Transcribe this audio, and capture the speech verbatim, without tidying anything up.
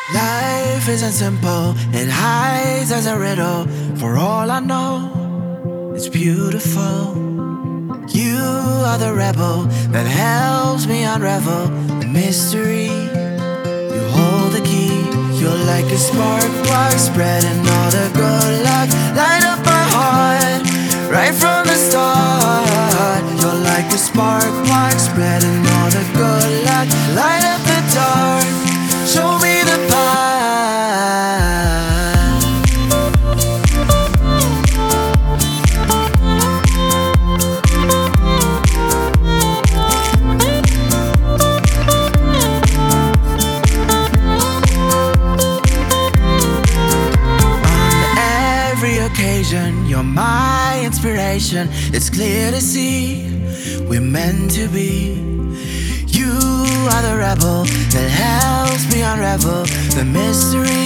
Life isn't simple, it hides as a riddle. For all I know, it's beautiful. You are the rebel that helps me unravel the mystery. You hold the key, you're like a spark plug, spreading all the good luck. Light up my heart, right from the start. You're like a spark plug, spreading all the good luck. Light up the dark, show me the path. Occasion, you're my inspiration. It's clear to see we're meant to be. You are the rebel that helps me unravel the mystery.